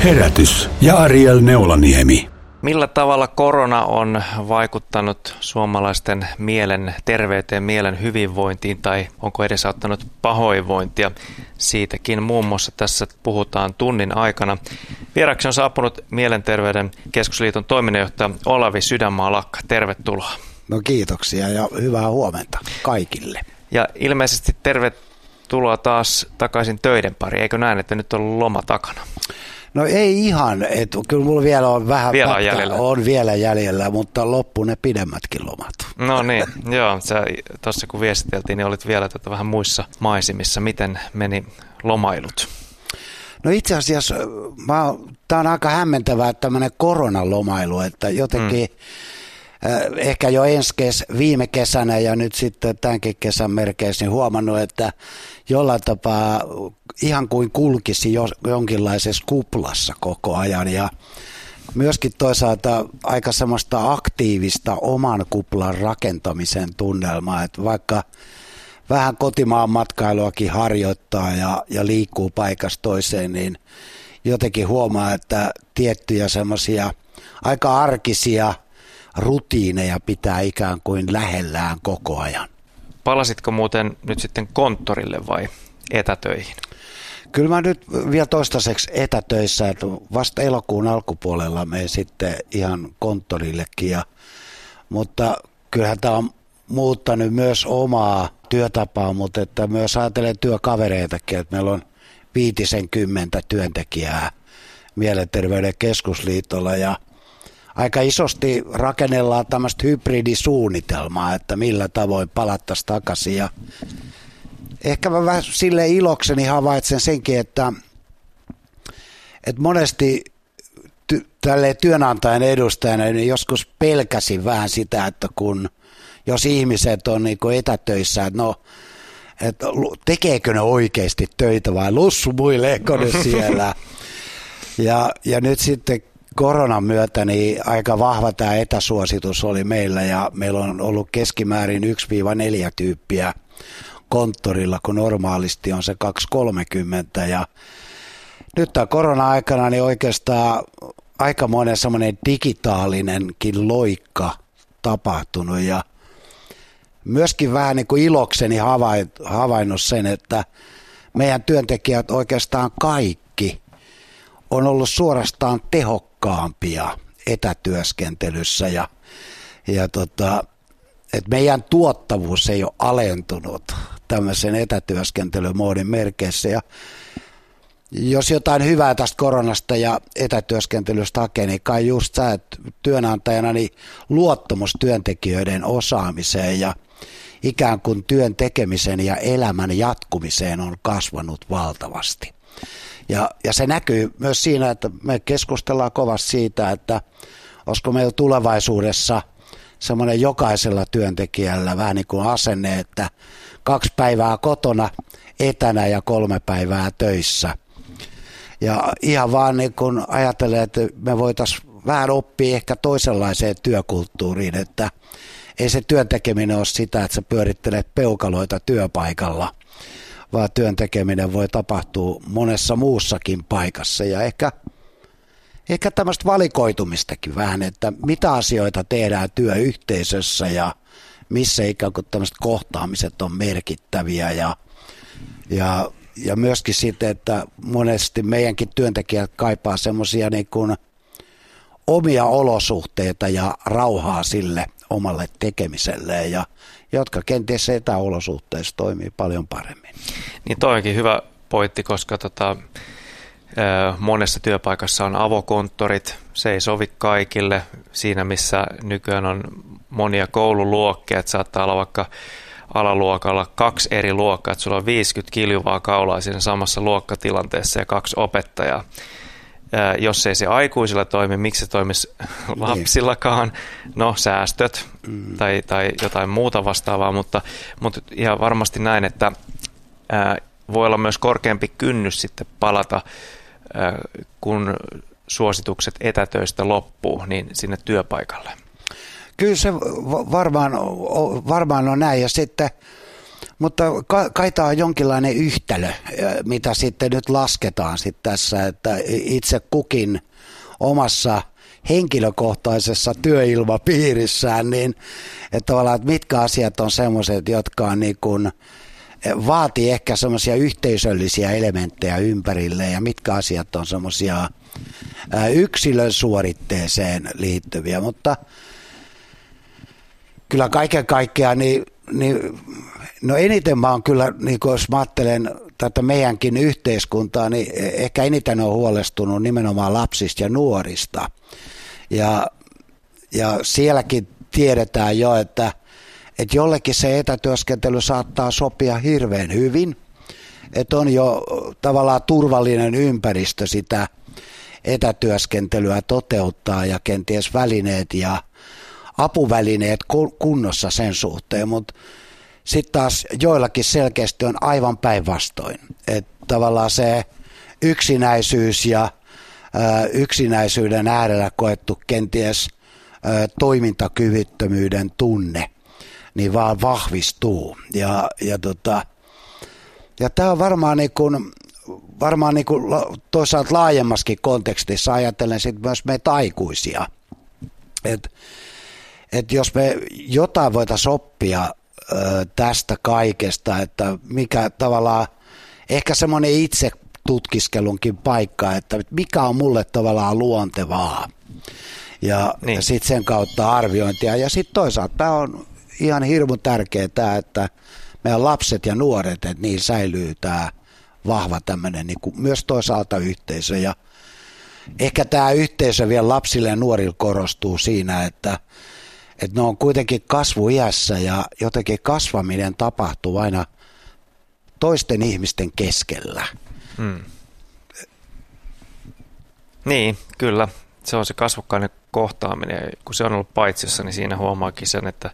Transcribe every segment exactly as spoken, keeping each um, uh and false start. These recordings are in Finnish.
Herätys ja Ariel Neulaniemi. Millä tavalla korona on vaikuttanut suomalaisten mielen terveyteen, mielen hyvinvointiin tai onko edesauttanut pahoinvointia? Siitäkin muun muassa tässä puhutaan tunnin aikana. Vieraksi on saapunut Mielenterveyden keskusliiton toiminnanjohtaja Olavi Sydänmaa-Lakka. Tervetuloa. No kiitoksia ja hyvää huomenta kaikille. Ja ilmeisesti tervetuloa taas takaisin töiden pariin. Eikö näin, että nyt on loma takana? No ei ihan, että kyllä mulla vielä on vähän vielä pätkä, on jäljellä. on vielä jäljellä, mutta loppu ne pidemmätkin lomat. No niin, joo, sä tuossa kun viestiteltiin, niin olit vielä tätä vähän muissa maisemissa. Miten meni lomailut? No itse asiassa tämä on aika hämmentävää tämmöinen koronalomailu, että jotenkin mm. äh, ehkä jo ensi kes, viime kesänä ja nyt sitten tämänkin kesän merkeissä niin huomannut, että jollain tapaa ihan kuin kulkisi jo, jonkinlaisessa kuplassa koko ajan ja myöskin toisaalta aika semmoista aktiivista oman kuplan rakentamisen tunnelmaa, että vaikka vähän kotimaan matkailuakin harjoittaa ja, ja liikkuu paikasta toiseen, niin jotenkin huomaa, että tiettyjä semmoisia aika arkisia rutiineja pitää ikään kuin lähellään koko ajan. Palasitko muuten nyt sitten konttorille vai etätöihin? Kyllä mä nyt vielä toistaiseksi etätöissä, että vasta elokuun alkupuolella menen sitten ihan konttorillekin, ja, mutta kyllähän tämä on muuttanut myös omaa työtapaa, mutta että myös ajatellen työkavereitakin, että meillä on viitisenkymmentä työntekijää Mielenterveyden keskusliitolla ja aika isosti rakennellaan tämmöistä hybridisuunnitelmaa, että millä tavoin palattaisiin takaisin ja ehkä mä vähän silleen ilokseni havaitsen senkin, että, että monesti ty, tälleen työnantajan edustajana niin joskus pelkäsin vähän sitä, että kun jos ihmiset on niin kuin etätöissä, että no, että tekeekö ne oikeasti töitä vai lussumuileeko ne siellä. Ja, ja nyt sitten koronan myötä niin aika vahva tämä etäsuositus oli meillä ja meillä on ollut keskimäärin yksi neljä tyyppiä konttorilla, kun normaalisti on se kaksi kolmekymmentä ja nyt tämä korona-aikana niin oikeastaan aika monen semmoinen digitaalinenkin loikka tapahtunut ja myöskin vähän niin kuin ilokseni havainnut sen, että meidän työntekijät oikeastaan kaikki on ollut suorastaan tehokkaampia etätyöskentelyssä ja, ja tota, että meidän tuottavuus ei ole alentunut tämmöisen etätyöskentelymoodin merkeissä ja jos jotain hyvää tästä koronasta ja etätyöskentelystä hakee, niin kai just sä, että työnantajana niin luottamus työntekijöiden osaamiseen ja ikään kuin työn tekemisen ja elämän jatkumiseen on kasvanut valtavasti. Ja, ja se näkyy myös siinä, että me keskustellaan kovasti siitä, että olisiko meillä tulevaisuudessa semmoinen jokaisella työntekijällä vähän niin kuin asenne, että kaksi päivää kotona, etänä ja kolme päivää töissä. Ja ihan vaan niin kun ajattelee, että me voitaisiin vähän oppia ehkä toisenlaiseen työkulttuuriin, että ei se työntekeminen ole sitä, että sä pyörittelet peukaloita työpaikalla, vaan työntekeminen voi tapahtua monessa muussakin paikassa ja ehkä, ehkä tämmöistä valikoitumistakin vähän, että mitä asioita tehdään työyhteisössä ja missä ikään kuin tämmöiset kohtaamiset on merkittäviä ja, ja Ja myöskin sitten, että monesti meidänkin työntekijät kaipaa semmoisia niin kuin omia olosuhteita ja rauhaa sille omalle tekemiselleen, ja jotka kenties etäolosuhteissa toimii paljon paremmin. Niin toi onkin hyvä pointti, koska tota, monessa työpaikassa on avokonttorit, se ei sovi kaikille. Siinä missä nykyään on monia koululuokkia, että saattaa olla vaikka alaluokalla kaksi eri luokkaa, että sulla on viisikymmentä kiljuvaa kaulaa siinä samassa luokkatilanteessa ja kaksi opettajaa. Ää, jos ei se aikuisilla toimi, miksi se toimisi lapsillakaan? No, säästöt mm. tai, tai jotain muuta vastaavaa, mutta, mutta ihan varmasti näin, että ää, voi olla myös korkeampi kynnys sitten palata, ää, kun suositukset etätöistä loppuu, niin sinne työpaikalle. Kyllä se varmaan, varmaan on näin ja sitten Mutta kai tämä on jonkinlainen yhtälö, mitä sitten nyt lasketaan sitten tässä, että itse kukin omassa henkilökohtaisessa työilmapiirissään, niin että tavallaan, että mitkä asiat on semmoiset, jotka on niin kuin, vaatii ehkä semmoisia yhteisöllisiä elementtejä ympärille ja mitkä asiat on semmoisia yksilön suoritteeseen liittyviä, mutta kyllä kaiken kaikkiaan, niin, niin no eniten mä oon kyllä, niin jos mä ajattelen tätä meidänkin yhteiskuntaa, niin ehkä eniten on huolestunut nimenomaan lapsista ja nuorista. Ja, ja sielläkin tiedetään jo, että, että jollekin se etätyöskentely saattaa sopia hirveän hyvin, että on jo tavallaan turvallinen ympäristö sitä etätyöskentelyä toteuttaa ja kenties välineet ja apuvälineet kunnossa sen suhteen, mutta sitten taas joillakin selkeästi on aivan päinvastoin, että tavallaan se yksinäisyys ja ä, yksinäisyyden äärellä koettu kenties ä, toimintakyvyttömyyden tunne, niin vaan vahvistuu ja, ja, tota, ja tämä on varmaan niin kuin varmaan niin kuin toisaalta laajemmaskin kontekstissa ajatellen sit myös meitä aikuisia. Että et jos me jotain voitaisiin oppia ö, tästä kaikesta, että mikä tavallaan, ehkä semmoinen itse tutkiskelunkin paikka, että mikä on mulle tavallaan luontevaa. Ja, niin. ja sitten sen kautta arviointia. Ja sitten toisaalta tämä on ihan hirmu tärkeää, että meidän lapset ja nuoret, että niin säilyy tämä vahva tämmöinen niin kuin myös toisaalta yhteisö. Ja ehkä tämä yhteisö vielä lapsille ja nuorille korostuu siinä, että, että ne on kuitenkin kasvuiässä ja jotenkin kasvaminen tapahtuu aina toisten ihmisten keskellä. Hmm. Niin, kyllä. Se on se kasvokkainen kohtaaminen. Kun se on ollut paitsiossa, niin siinä huomaakin sen, että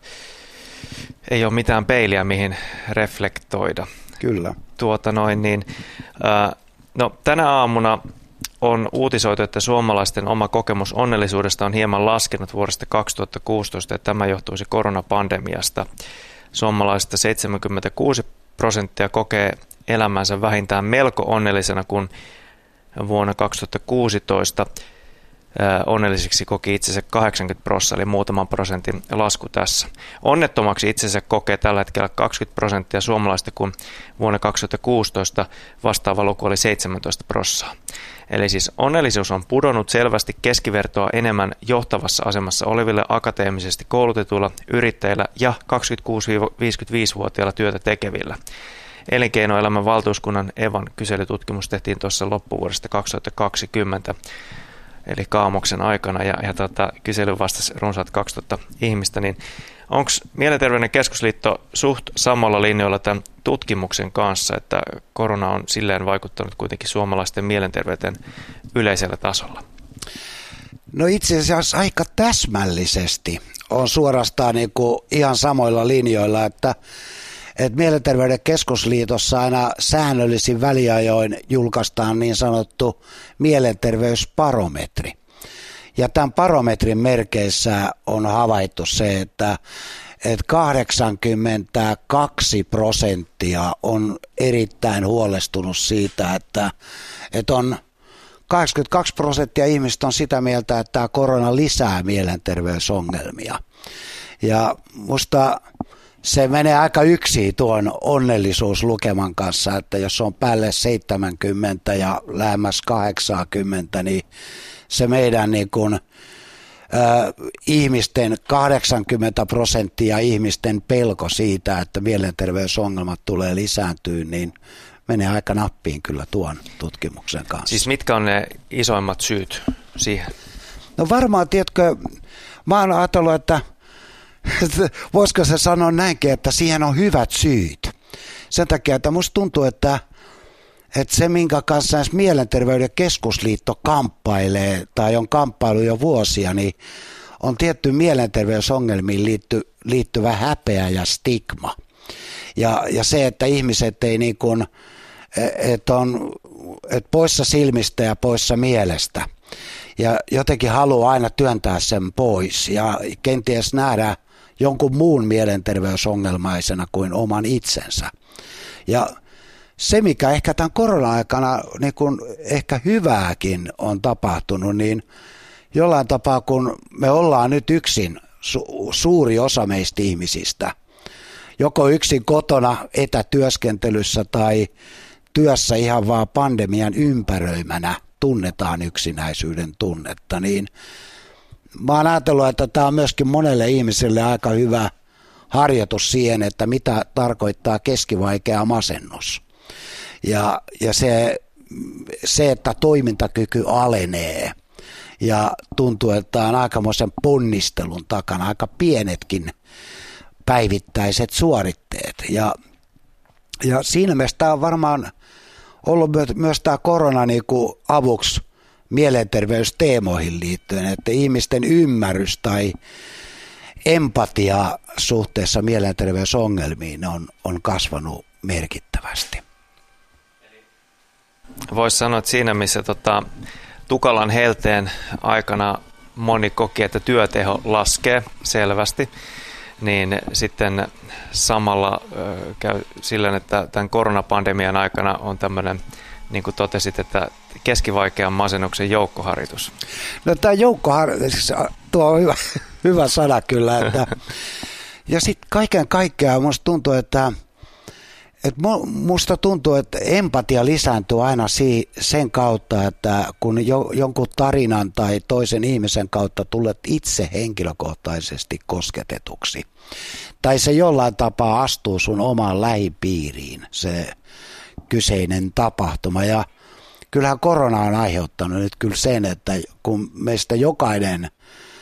ei ole mitään peiliä, mihin reflektoida. Kyllä. Tuota noin, niin, ää, no, tänä aamuna on uutisoitu, että suomalaisten oma kokemus onnellisuudesta on hieman laskenut vuodesta kaksituhattakuusitoista, ja tämä johtuisi koronapandemiasta. Suomalaisista seitsemänkymmentäkuusi prosenttia kokee elämänsä vähintään melko onnellisena, kun vuonna kaksituhattakuusitoista onnellisiksi koki itsensä kahdeksankymmentä prosenttia, eli muutaman prosentin lasku tässä. Onnettomaksi itsensä kokee tällä hetkellä kaksikymmentä prosenttia suomalaista, kun vuonna kaksituhattakuusitoista vastaava luku oli seitsemäntoista prosenttia. Eli siis onnellisuus on pudonnut selvästi keskivertoa enemmän johtavassa asemassa oleville akateemisesti koulutetuilla yrittäjillä ja kaksikymmentäkuusi–viisikymmentäviisi-vuotiailla työtä tekevillä. Elinkeinoelämän valtuuskunnan Evan kyselytutkimus tehtiin tuossa loppuvuodesta kaksituhattakaksikymmentä. Eli Kaamoksen aikana, ja, ja tota, kysely vastasi runsaat kaksituhatta ihmistä, niin onko Mielenterveyden keskusliitto suht samalla linjoilla tämän tutkimuksen kanssa, että korona on silleen vaikuttanut kuitenkin suomalaisten mielenterveyteen yleisellä tasolla? No itse asiassa aika täsmällisesti on suorastaan niin kuin ihan samoilla linjoilla, että että Mielenterveyden keskusliitossa aina säännöllisin väliajoin julkaistaan niin sanottu mielenterveysbarometri. Ja tämän barometrin merkeissä on havaittu se, että, että kahdeksankymmentäkaksi prosenttia on erittäin huolestunut siitä, että, että on kahdeksankymmentäkaksi prosenttia ihmistä on sitä mieltä, että tämä korona lisää mielenterveysongelmia. Ja musta se menee aika yksin tuon onnellisuuslukeman kanssa, että jos on päälle seitsemänkymmentä ja lähemmäs kahdeksankymmentä, niin se meidän niin kuin, äh, ihmisten, kahdeksankymmentä prosenttia ihmisten pelko siitä, että mielenterveysongelmat tulee lisääntyä, niin menee aika nappiin kyllä tuon tutkimuksen kanssa. Siis mitkä on ne isoimmat syyt siihen? No varmaan, tiedätkö, mä oon ajatellut, että voisiko se sanoa näinkin, että siihen on hyvät syyt. Sen takia, että musta tuntuu, että, että se, minkä kanssa Mielenterveyden keskusliitto kamppailee tai on kamppailu jo vuosia, niin on tietty mielenterveysongelmiin liitty, liittyvä häpeä ja stigma. Ja, ja se, että ihmiset ei niin kuin, että on että poissa silmistä ja poissa mielestä. Ja jotenkin haluaa aina työntää sen pois ja kenties nähdä jonkun muun mielenterveysongelmaisena kuin oman itsensä. Ja se, mikä ehkä tämän korona-aikana niin kun ehkä hyvääkin on tapahtunut, niin jollain tapaa, kun me ollaan nyt yksin, su- suuri osa meistä ihmisistä, joko yksin kotona etätyöskentelyssä tai työssä ihan vaan pandemian ympäröimänä tunnetaan yksinäisyyden tunnetta, niin mä oon ajatellut, että tämä on myöskin monelle ihmiselle aika hyvä harjoitus siihen, että mitä tarkoittaa keskivaikea masennus. Ja, ja se, se, että toimintakyky alenee ja tuntuu, että on aikamoisen ponnistelun takana, aika pienetkin päivittäiset suoritteet. Ja, ja siinä mielessä tämä on varmaan ollut myös tämä korona niin kuin avuksi mielenterveysteemoihin liittyen, että ihmisten ymmärrys tai empatia suhteessa mielenterveysongelmiin on, on kasvanut merkittävästi. Voisi sanoa, että siinä missä tota, tukalan helteen aikana moni koki, että työteho laskee selvästi, niin sitten samalla ö, käy sillä, että tämän koronapandemian aikana on tämmöinen, niin kuin totesit, että keskivaikean masennuksen joukkoharjoitus. No tämä joukkoharjoitus, tuo on hyvä, hyvä sana kyllä. Että, ja sitten kaiken kaikkiaan musta tuntuu, että, että musta tuntuu, että empatia lisääntyy aina si, sen kautta, että kun jo, jonkun tarinan tai toisen ihmisen kautta tulet itse henkilökohtaisesti kosketetuksi. Tai se jollain tapaa astuu sun omaan lähipiiriin, se kyseinen tapahtuma. Ja kyllähän korona on aiheuttanut nyt kyllä sen, että kun meistä jokainen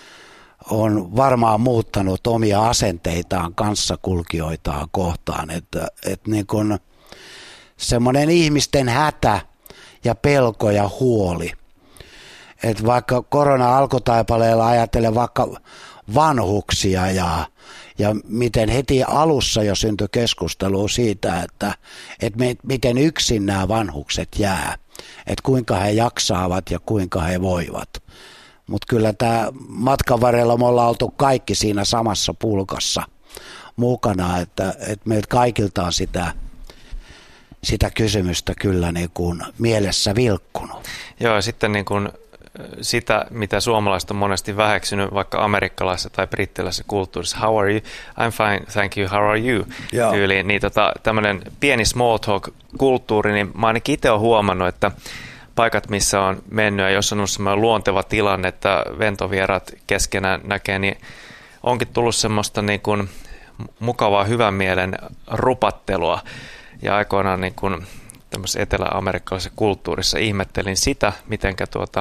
on varmaan muuttanut omia asenteitaan kanssakulkijoitaan kohtaan, että, että niin kuin semmoinen ihmisten hätä ja pelko ja huoli, että vaikka korona alkutaipaleella ajatellen vaikka vanhuksia ja, ja miten heti alussa jo syntyi keskustelua siitä, että, että me, miten yksin nämä vanhukset jää, että kuinka he jaksaavat ja kuinka he voivat. Mutta kyllä tämä matkan varrella me ollaan oltu kaikki siinä samassa pulkassa mukana, että, että meiltä kaikilta on sitä, sitä kysymystä kyllä niin kuin mielessä vilkkunut. Joo, ja sitten niin kuin sitä, mitä suomalaiset on monesti väheksynyt vaikka amerikkalaisessa tai brittiläisessä kulttuurissa. How are you? I'm fine, thank you. How are you? Tyyliin. Niin tota, tämmöinen pieni small talk-kulttuuri, niin mä ainakin itse olen huomannut, että paikat, missä on mennyt ja jos on ollut semmoinen luonteva tilanne, että ventovierat keskenään näkee, niin onkin tullut semmoista niin kuin mukavaa hyvän mielen rupattelua. Ja aikoinaan niin kuin tämmöisessä etelä-amerikkalaisessa kulttuurissa ihmettelin sitä, mitenkä tuota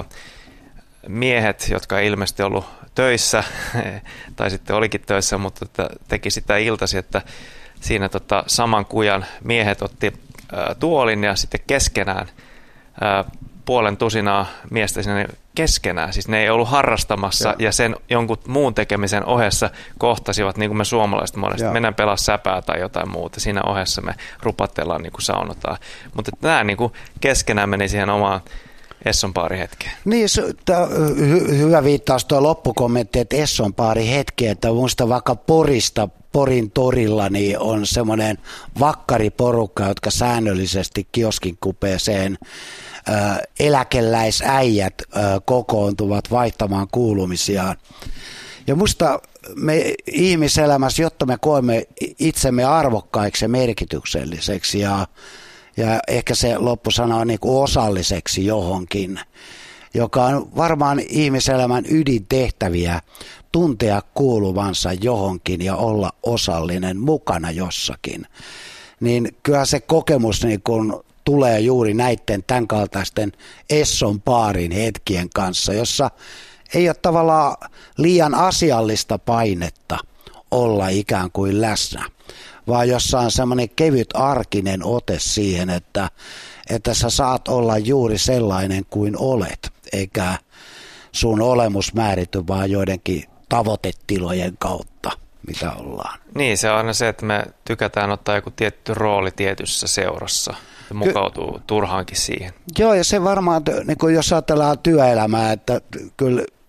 miehet, jotka ei ilmeisesti ollut töissä, tai sitten olikin töissä, mutta teki sitä iltasi, että siinä tota saman kujan miehet otti ä, tuolin ja sitten keskenään ä, puolen tusinaa miestä sinne keskenään. Siis ne ei ollut harrastamassa ja, ja sen jonkun muun tekemisen ohessa kohtasivat, niin kuin me suomalaiset monesti. Ja. Mennään pelaa säpää tai jotain muuta. Siinä ohessa me rupatellaan, niin kuin saunotaan. Mutta nämä niin kuin keskenään meni siihen omaan Esson hetkeen. Niin, tämä hy- hyvä viittaus tuo loppukommentti, että Esson hetki, että muista vaikka Porista, Porin torilla, niin on semmoinen vakkariporukka, jotka säännöllisesti kioskin kupeeseen ää, eläkeläisäijät ää, kokoontuvat vaihtamaan kuulumisiaan. Ja musta me ihmiselämässä, jotta me koemme itsemme arvokkaiksi ja merkitykselliseksi ja Ja ehkä se loppusana on niin kuin osalliseksi johonkin, joka on varmaan ihmiselämän ydintehtäviä tuntea kuuluvansa johonkin ja olla osallinen mukana jossakin. Niin kyllä se kokemus niin kuin tulee juuri näiden tämän kaltaisten Esson baarin hetkien kanssa, jossa ei ole tavallaan liian asiallista painetta olla ikään kuin läsnä, vaan jossa on semmoinen kevyt arkinen ote siihen, että, että sä saat olla juuri sellainen kuin olet, eikä sun olemus määrity vaan joidenkin tavoitetilojen kautta, mitä ollaan. Niin, se on aina se, että me tykätään ottaa joku tietty rooli tietyssä seurassa ja mukautuu Ky- turhaankin siihen. Joo, ja se varmaan, niin kun jos ajatellaan työelämää, että kyllä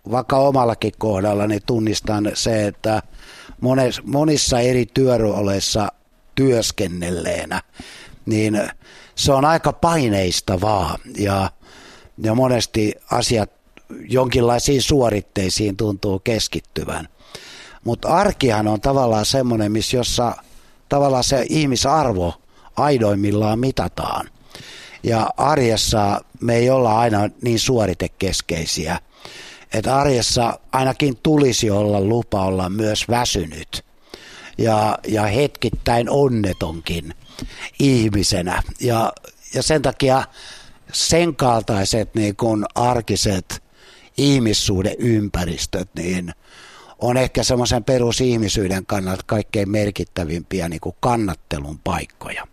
vaikka omallakin kohdalla, niin tunnistan se, että mones, monissa eri työrooleissa työskennelleenä, niin se on aika paineistavaa ja, ja monesti asiat jonkinlaisiin suoritteisiin tuntuu keskittyvän. Mutta arkihan on tavallaan semmoinen, missä jossa tavallaan se ihmisarvo aidoimmillaan mitataan. Ja arjessa me ei olla aina niin suoritekeskeisiä. Että arjessa ainakin tulisi olla lupa olla myös väsynyt ja, ja hetkittäin onnetonkin ihmisenä. Ja, ja sen takia sen kaltaiset niin kun arkiset ihmissuhdeympäristöt niin on ehkä semmoisen perusihmisyyden kannalta kaikkein merkittävimpiä niin kuin kannattelun paikkoja.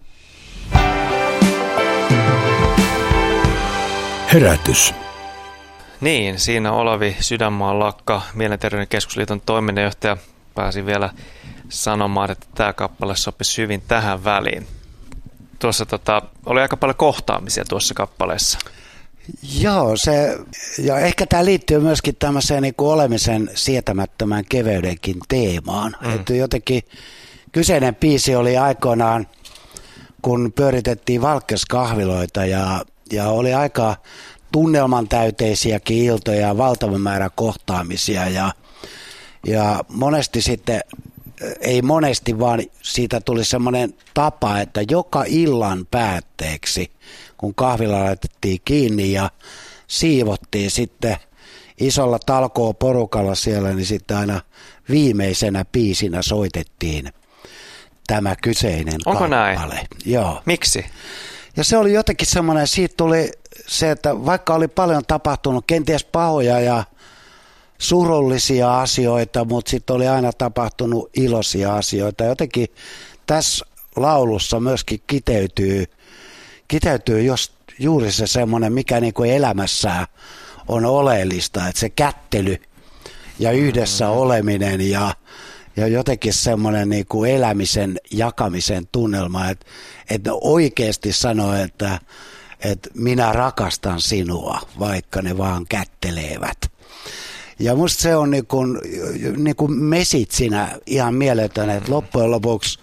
Herätys. Niin, siinä Olavi Sydänmaan Lakka, Mielenterveyden keskusliiton toiminnanjohtaja, pääsi vielä sanomaan, että tämä kappale sopisi hyvin tähän väliin. Tuossa tota, oli aika paljon kohtaamisia tuossa kappaleessa. Joo, se, ja ehkä tämä liittyy myöskin tämmöiseen niin kuin olemisen sietämättömän keveydenkin teemaan. Mm. Että jotenkin kyseinen biisi oli aikoinaan, kun pyöritettiin Valkes-kahviloita ja, ja oli aika tunnelman täyteisiäkin iltoja, valtava määrä kohtaamisia ja, ja monesti sitten, ei monesti, vaan siitä tuli semmoinen tapa, että joka illan päätteeksi, kun kahvila laitettiin kiinni ja siivottiin sitten isolla talkooporukalla siellä, niin sitten aina viimeisenä biisinä soitettiin tämä kyseinen Onko kappale. Näin? Joo. Miksi? Ja se oli jotenkin semmoinen, siitä tuli se, että vaikka oli paljon tapahtunut kenties pahoja ja surullisia asioita, mutta sitten oli aina tapahtunut iloisia asioita. Jotenkin tässä laulussa myöskin kiteytyy, kiteytyy just juuri se semmoinen, mikä niin kuin elämässä on oleellista, että se kättely ja yhdessä oleminen ja, ja jotenkin semmoinen niin kuin elämisen, jakamisen tunnelma, että, että oikeasti sanoo, että, että minä rakastan sinua, vaikka ne vaan kättelevät. Ja musta se on niin kuin, niin kuin mesit siinä ihan mieletön, että loppujen lopuksi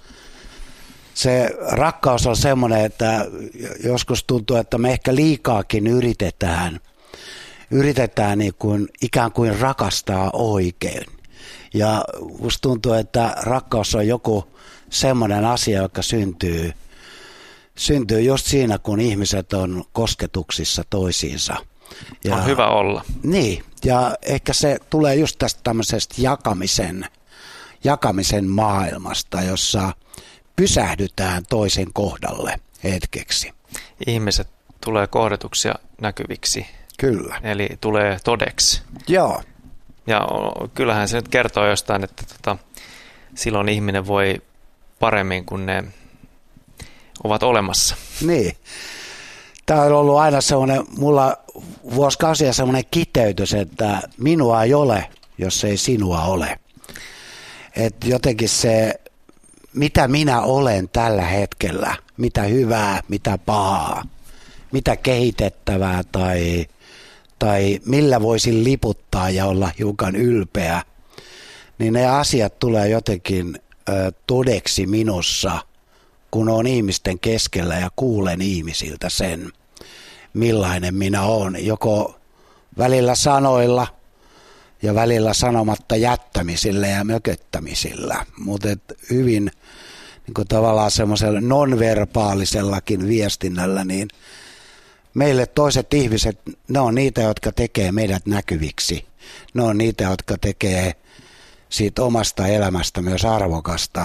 se rakkaus on semmoinen, että joskus tuntuu, että me ehkä liikaakin yritetään, yritetään niin kuin, ikään kuin rakastaa oikein. Ja musta tuntuu, että rakkaus on joku semmoinen asia, joka syntyy, syntyy just siinä, kun ihmiset on kosketuksissa toisiinsa. Ja, on hyvä olla. Niin, ja ehkä se tulee just tästä tämmöisestä jakamisen, jakamisen maailmasta, jossa pysähdytään toisen kohdalle hetkeksi. Ihmiset tulee kohdatuksi ja näkyviksi. Kyllä. Eli tulee todeksi. Joo. Ja kyllähän se nyt kertoo jostain, että tota, silloin ihminen voi paremmin, kun ne ovat olemassa. Niin. Tämä on ollut aina semmoinen, mulla vuosikausia semmoinen kiteytys, että minua ei ole, jos ei sinua ole. Että jotenkin se, mitä minä olen tällä hetkellä, mitä hyvää, mitä pahaa, mitä kehitettävää tai, tai millä voisin liputtaa ja olla hiukan ylpeä, niin ne asiat tulee jotenkin ö, todeksi minussa, kun olen ihmisten keskellä ja kuulen ihmisiltä sen, millainen minä olen, joko välillä sanoilla ja välillä sanomatta jättämisillä ja mököttämisillä, mutta hyvin niin kuin tavallaan semmoisella nonverbaalisellakin viestinnällä, niin meille toiset ihmiset, ne on niitä, jotka tekee meidät näkyviksi. Ne on niitä, jotka tekee siitä omasta elämästä myös arvokasta.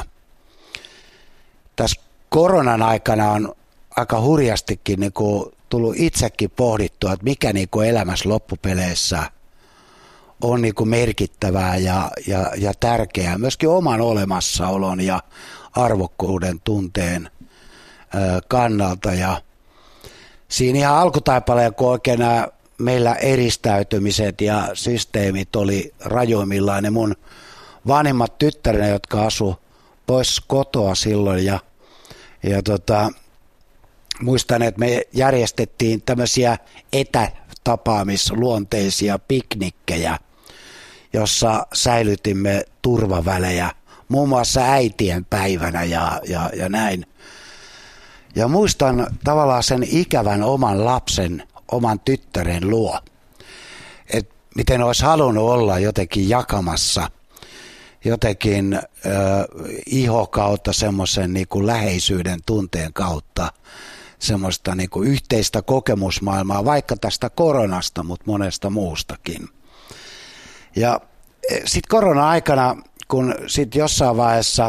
Tässä koronan aikana on aika hurjastikin niin kuin tullut itsekin pohdittua, että mikä niin kuin elämässä loppupeleissä on niin kuin merkittävää ja, ja, ja tärkeää. Myöskin oman olemassaolon ja arvokkuuden tunteen ö, kannalta. Ja siinä ihan alkutaipaleen, kun oikein nämä meillä eristäytymiset ja systeemit oli rajoimmillaan, ne mun vanhimmat tyttäreni, jotka asu pois kotoa silloin ja, ja tota, muistan, että me järjestettiin tämmöisiä etä, tapaamisluonteisia piknikkejä, jossa säilytimme turvavälejä, muun muassa äitien päivänä ja, ja, ja näin. Ja muistan tavallaan sen ikävän oman lapsen, oman tyttären luo, että miten olisi halunnut olla jotenkin jakamassa jotenkin äh, iho kautta semmoisen niin kuin läheisyyden tunteen kautta semmoista niin kuin yhteistä kokemusmaailmaa, vaikka tästä koronasta, mutta monesta muustakin. Ja sitten korona-aikana, kun sitten jossain vaiheessa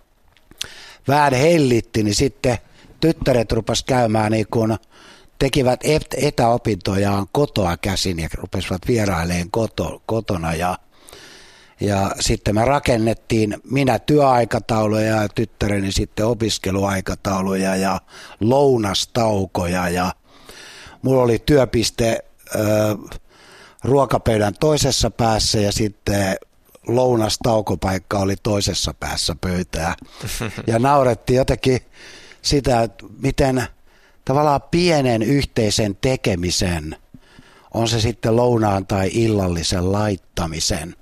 vähän hellitti, niin sitten tyttäret rupes käymään niin kuin tekivät etäopintojaan kotoa käsin ja rupesivat vierailemaan koto, kotona ja Ja sitten me rakennettiin minä työaikatauluja ja tyttäreni sitten opiskeluaikatauluja ja lounastaukoja. Ja mulla oli työpiste ö, ruokapöydän toisessa päässä ja sitten lounastaukopaikka oli toisessa päässä pöytää. Ja naurettiin jotenkin sitä, että miten tavallaan pienen yhteisen tekemisen, on se sitten lounaan tai illallisen laittamisen,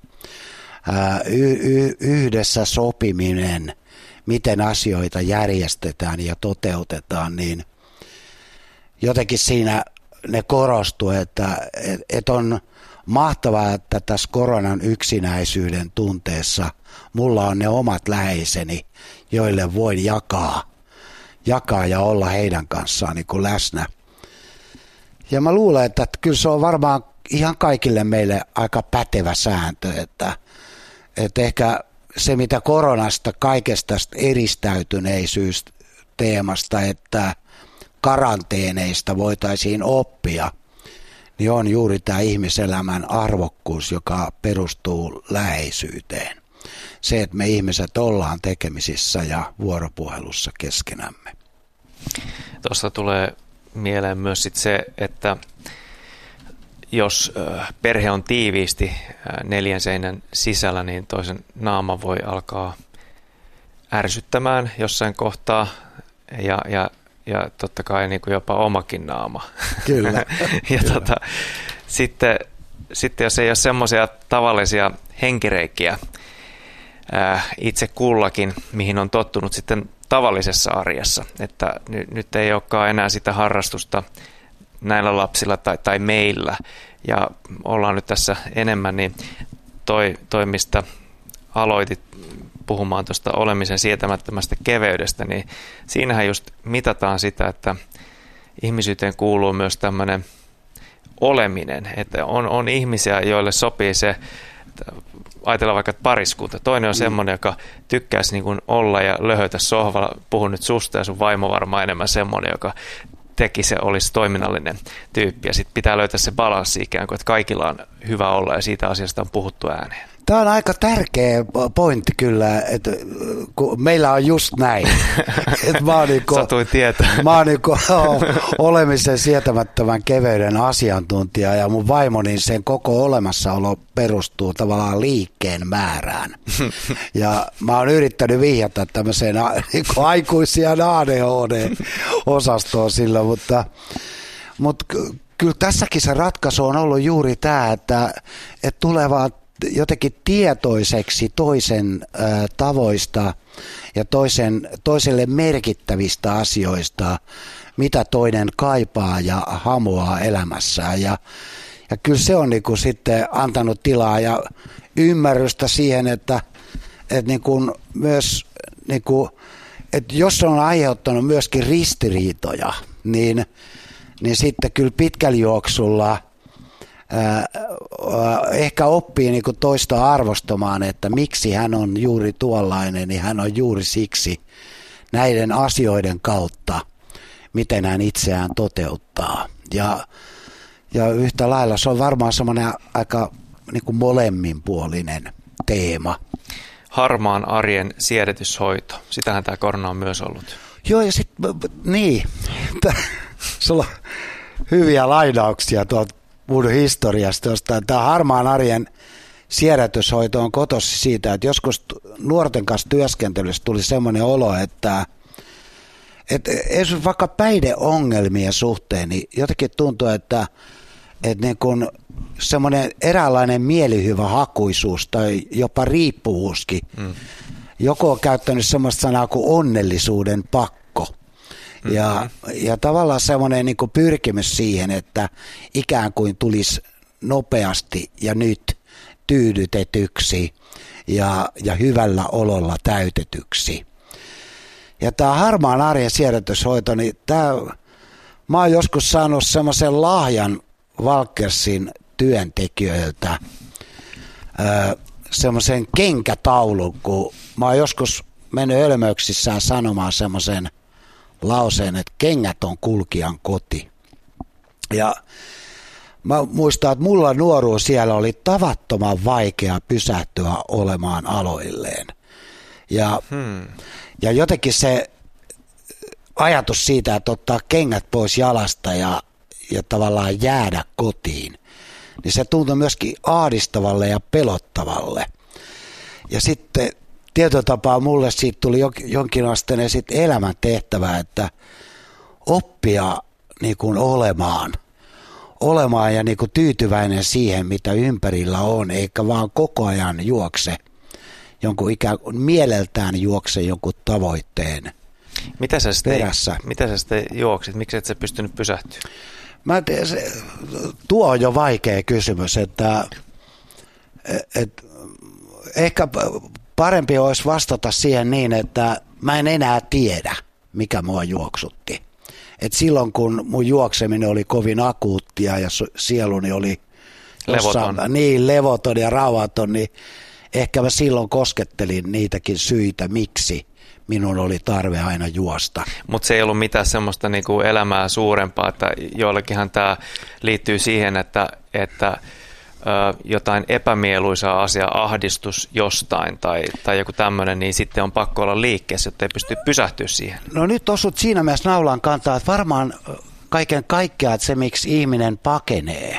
Y- y- yhdessä sopiminen, miten asioita järjestetään ja toteutetaan, niin jotenkin siinä ne korostuu, että et, et on mahtavaa, että tässä koronan yksinäisyyden tunteessa mulla on ne omat läheiseni, joille voin jakaa, jakaa ja olla heidän kanssaan niin kuin läsnä. Ja mä luulen, että kyllä se on varmaan ihan kaikille meille aika pätevä sääntö, että Että ehkä se, mitä koronasta kaikesta eristäytyneisyys-teemasta, että karanteeneista voitaisiin oppia, niin on juuri tämä ihmiselämän arvokkuus, joka perustuu läheisyyteen. Se, että me ihmiset ollaan tekemisissä ja vuoropuhelussa keskenämme. Tuosta tulee mieleen myös sit se, että jos perhe on tiiviisti neljän seinän sisällä, niin toisen naama voi alkaa ärsyttämään jossain kohtaa ja, ja, ja totta kai niin kuin jopa omakin naama. Kyllä. ja Kyllä. Tota, sitten, sitten jos ei ole semmoisia tavallisia henkireikiä ää, itse kullakin, mihin on tottunut sitten tavallisessa arjessa, että nyt, nyt ei olekaan enää sitä harrastusta näillä lapsilla tai, tai meillä, ja ollaan nyt tässä enemmän, niin toi, toi mistä aloitit puhumaan tuosta olemisen sietämättömästä keveydestä, niin siinähän just mitataan sitä, että ihmisyyteen kuuluu myös tämmöinen oleminen, että on, on ihmisiä, joille sopii se, ajatellaan vaikka pariskunta. Toinen on semmoinen, joka tykkäisi niin kuin olla ja löhötä sohvalla, puhun nyt susta ja sun vaimo varmaan enemmän semmoinen, joka teki se olisi toiminnallinen tyyppi. Ja sitten pitää löytää se balanssi ikään kuin, että kaikilla on hyvä olla ja siitä asiasta on puhuttu ääneen. Tämä on aika tärkeä pointti kyllä, että kun meillä on just näin. Että mä oon niinku, Satuin tietää. Mä oon niinku olemisen sietämättömän keveyden asiantuntija ja mun vaimoni sen koko olemassaolo perustuu tavallaan liikkeen määrään. Ja mä oon yrittänyt vihjata tämmöiseen niinku aikuisiaan A D H D-osastoon sillä, mutta, mutta kyllä tässäkin se ratkaisu on ollut juuri tämä, että, että tulee vaan jotenkin tietoiseksi toisen ä, tavoista ja toisen, toiselle merkittävistä asioista, mitä toinen kaipaa ja hamuaa elämässään. Ja, ja kyllä se on niin kuin sitten antanut tilaa ja ymmärrystä siihen, että, että niin kuin myös, niin kuin, että jos on aiheuttanut myöskin ristiriitoja, niin, niin sitten kyllä pitkällä juoksulla ehkä oppii niin kuin toista arvostamaan, että miksi hän on juuri tuollainen, niin hän on juuri siksi näiden asioiden kautta, miten hän itseään toteuttaa. Ja, ja yhtä lailla se on varmaan semmoinen aika niin kuin molemminpuolinen teema. Harmaan arjen siedätyshoito. Sitähän tämä korona on myös ollut. Joo, ja sitten niin, sulla on hyviä lainauksia tuolta mun historiasta, josta tämä harmaan arjen siedätyshoito on kotoisin siitä, että joskus nuorten kanssa työskentelyssä tuli semmoinen olo, että, että vaikka päihdeongelmien suhteen, niin jotenkin tuntuu, että, että niin kun semmoinen eräänlainen mielihyvä hakuisuus tai jopa riippuvuuskin. Mm. Joku on käyttänyt semmoista sanaa kuin onnellisuuden pakko. Mm-hmm. Ja, ja tavallaan semmoinen niin kuin pyrkimys siihen, että ikään kuin tulisi nopeasti ja nyt tyydytetyksi ja, ja hyvällä ololla täytetyksi. Ja tämä harmaan arjen siedätyshoito, niin tämä, mä oon joskus saanut semmoisen lahjan Walkersin työntekijöiltä, öö, semmoisen kenkätaulun, kun mä oon joskus mennyt ölmöyksissään sanomaan semmoisen lauseen, että kengät on kulkijan koti. Ja mä muistan, että mulla nuoruus siellä oli tavattoman vaikea pysähtyä olemaan aloilleen. Ja, hmm. ja jotenkin se ajatus siitä, että ottaa kengät pois jalasta ja, ja tavallaan jäädä kotiin, niin se tuntui myöskin ahdistavalle ja pelottavalle. Ja sitten tietyllä tapaa mulle siitä tuli jonkinasteinen sitten elämäntehtävä, että oppia niin kuin olemaan. Olemaan ja niin kuin tyytyväinen siihen, mitä ympärillä on, eikä vaan koko ajan juokse jonkun ikään kuin mieleltään juokse jonkun tavoitteen mitä sä sitten, perässä. Mitä sä sitten juoksit? Miksi et sä pystynyt pysähtyä? Mä teen, se, tuo on jo vaikea kysymys, että et, ehkä parempi olisi vastata siihen niin, että mä en enää tiedä, mikä mua juoksutti. Et silloin, kun mun juokseminen oli kovin akuuttia ja sieluni oli levoton. Jossain, niin, levoton ja rauhaton, niin ehkä mä silloin koskettelin niitäkin syitä, miksi minun oli tarve aina juosta. Mutta se ei ollut mitään semmoista niinku elämää suurempaa, että joillekinhan tämä liittyy siihen, että, että ö, jotain epämieluisaa asiaa, ahdistus jostain tai, tai joku tämmöinen, niin sitten on pakko olla liikkeessä, jotta ei pysty pysähtyä siihen. No nyt osut siinä mielessä naulan kantaa, että varmaan kaiken kaikkiaan se, miksi ihminen pakenee,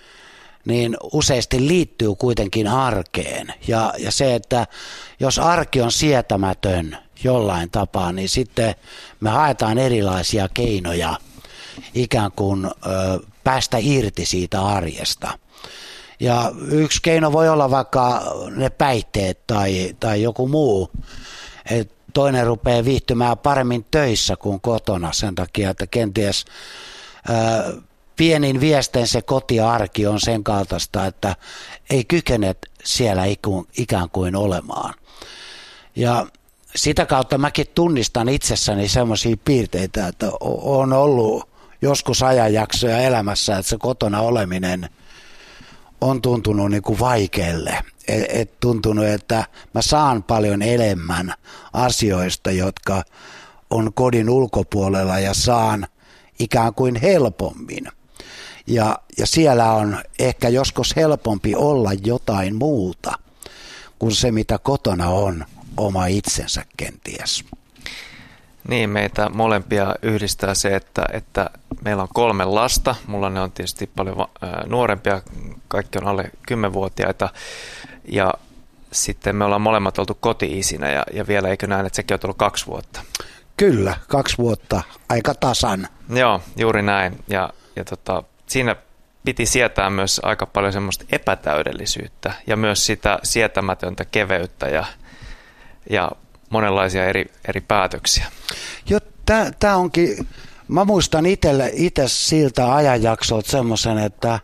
niin useasti liittyy kuitenkin arkeen. Ja, ja se, että jos arki on sietämätön jollain tapaa, niin sitten me haetaan erilaisia keinoja ikään kuin ö, päästä irti siitä arjesta. Ja yksi keino voi olla vaikka ne päihteet tai, tai joku muu. Et toinen rupeaa viihtymään paremmin töissä kuin kotona sen takia, että kenties ö, pienin viestein se kotiarki on sen kaltaista, että ei kykene siellä ikään kuin olemaan. Ja sitä kautta mäkin tunnistan itsessäni semmoisia piirteitä, että on ollut joskus ajanjaksoja elämässä, että se kotona oleminen on tuntunut niin kuin vaikealle. Et, et tuntunut, että mä saan paljon enemmän asioista, jotka on kodin ulkopuolella ja saan ikään kuin helpommin. Ja, ja siellä on ehkä joskus helpompi olla jotain muuta kuin se, mitä kotona on, oma itsensä kenties. Niin, meitä molempia yhdistää se, että, että meillä on kolme lasta. Mulla ne on tietysti paljon nuorempia, kaikki on alle kymmenvuotiaita. Ja sitten me ollaan molemmat oltu koti-isinä ja, ja vielä eikö näin, että sekin on tullut kaksi vuotta? Kyllä, kaksi vuotta, aika tasan. Joo, juuri näin. Ja, ja tota, siinä piti sietää myös aika paljon semmoista epätäydellisyyttä ja myös sitä sietämätöntä keveyttä ja, ja monenlaisia eri, eri päätöksiä. Joo, tämä onkin, mä muistan itse siltä ajanjaksolta semmoisen, että,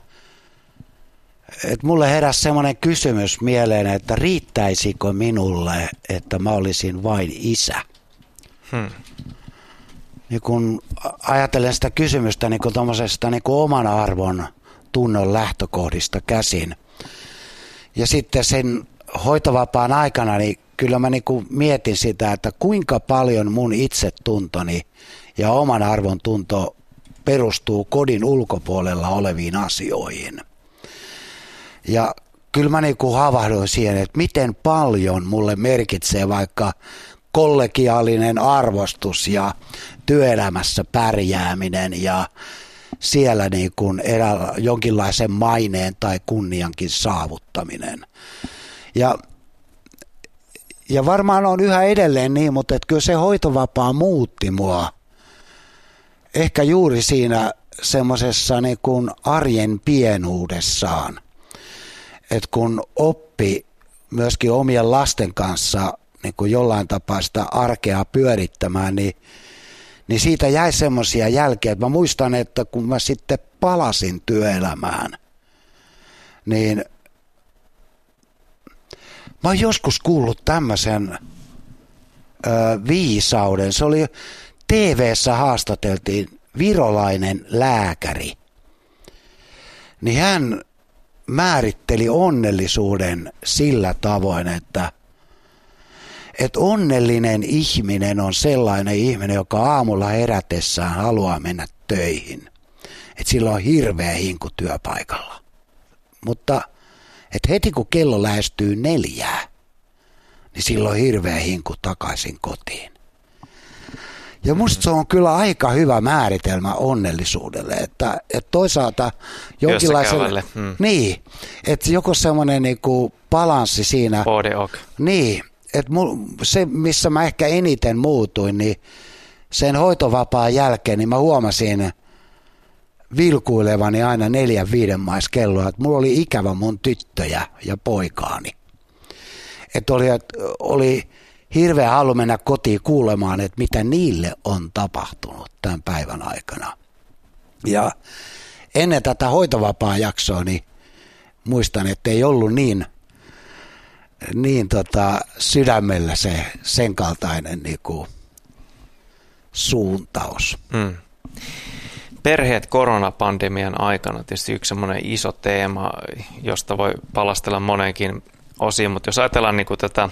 että mulle heräsi semmoinen kysymys mieleen, että riittäisikö minulle, että mä olisin vain isä. Hmm. Niin kun ajattelen sitä kysymystä niin kun tommosesta niin kun oman arvon tunnon lähtökohdista käsin. Ja sitten sen hoitovapaan aikana, niin kyllä mä niin kun mietin sitä, että kuinka paljon mun itsetuntoni ja oman arvon tunto perustuu kodin ulkopuolella oleviin asioihin. Ja kyllä mä niin kun havahduin siihen, että miten paljon mulle merkitsee vaikka kollegiaalinen arvostus ja työelämässä pärjääminen ja siellä niin kuin erä, jonkinlaisen maineen tai kunniankin saavuttaminen. Ja, ja varmaan on yhä edelleen niin, mutta että kyllä se hoitovapaa muutti mua. Ehkä juuri siinä semmoisessa niin kuin arjen pienuudessaan. Että kun oppi myöskin omien lasten kanssa niin kuin jollain tapaa sitä arkea pyörittämään, niin, niin siitä jäi semmoisia jälkeä. Että mä muistan, että kun mä sitten palasin työelämään, niin mä oon joskus kuullut tämmöisen ö, viisauden. Se oli T V:ssä haastateltiin virolainen lääkäri. Niin hän määritteli onnellisuuden sillä tavoin, että, että onnellinen ihminen on sellainen ihminen, joka aamulla herätessään haluaa mennä töihin. Että sillä on hirveä hinku työpaikalla. Mutta että heti kun kello lähestyy neljää, niin sillä on hirveä hinku takaisin kotiin. Ja musta se on kyllä aika hyvä määritelmä onnellisuudelle, että, että toisaalta jonkinlaiselle, hmm. niin, että joku semmoinen niinku balanssi siinä, niin, että mul, se missä mä ehkä eniten muutuin, niin sen hoitovapaan jälkeen, niin mä huomasin vilkuilevani aina neljän viiden mais kelloa, että mulla oli ikävä mun tyttöjä ja poikaani, että oli, että oli hirveä halu mennä kotiin kuulemaan, että mitä niille on tapahtunut tämän päivän aikana. Ja ennen tätä hoitovapaa-jaksoa, niin muistan, että ei ollut niin, niin tota, sydämellä se sen kaltainen niin kuin suuntaus. Mm. Perheet koronapandemian aikana tietysti yksi semmoinen iso teema, josta voi palastella monenkin osiin, mutta jos ajatellaan niin kuin tätä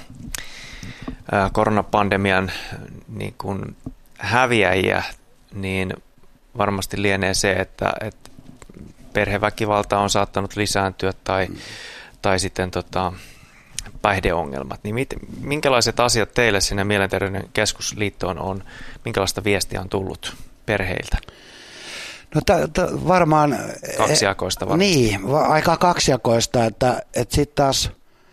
koronapandemian niin kuin häviäjiä, niin varmasti lienee se, että, että perheväkivalta on saattanut lisääntyä tai, mm. tai sitten tota, päihdeongelmat. Niin mit, minkälaiset asiat teille sinne Mielenterveyden keskusliittoon on, minkälaista viestiä on tullut perheiltä? No t- t- varmaan... Kaksijakoista varmaan. Niin, va- aika kaksijakoista, että, että sitten taas...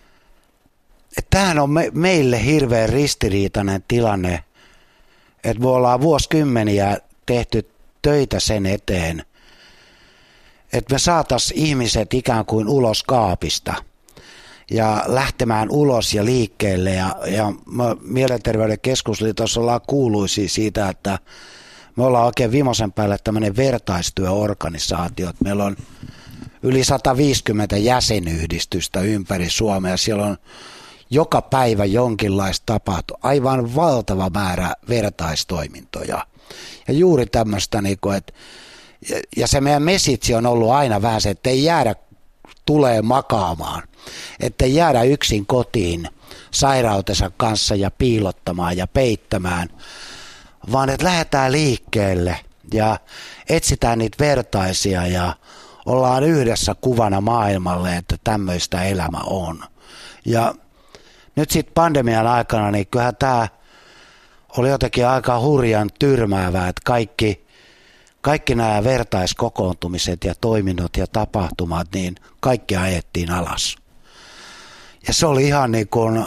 Että tämähän on me, meille hirveän ristiriitainen tilanne, että me ollaan vuosikymmeniä tehty töitä sen eteen, että me saataisiin ihmiset ikään kuin ulos kaapista ja lähtemään ulos ja liikkeelle. Ja, ja Mielenterveyden keskusliitossa ollaan kuuluisia siitä, että me ollaan oikein viimeisen päälle tämmöinen vertaistyöorganisaatio. Meillä on yli sata viisikymmentä jäsenyhdistystä ympäri Suomea. Siellä on joka päivä jonkinlaista tapahtuu. Aivan valtava määrä vertaistoimintoja. Ja juuri tämmöistä, että ja se meidän mesitsi on ollut aina vähän se, että ei jäädä tulee makaamaan. Että ei jäädä yksin kotiin sairautensa kanssa ja piilottamaan ja peittämään, vaan että lähdetään liikkeelle ja etsitään niitä vertaisia ja ollaan yhdessä kuvana maailmalle, että tämmöistä elämä on. Ja nyt sitten pandemian aikana, niin kyllähän tämä oli jotenkin aika hurjan tyrmäävää, että kaikki, kaikki nämä vertaiskokoontumiset ja toiminnot ja tapahtumat, niin kaikki ajettiin alas. Ja se oli ihan niin kuin,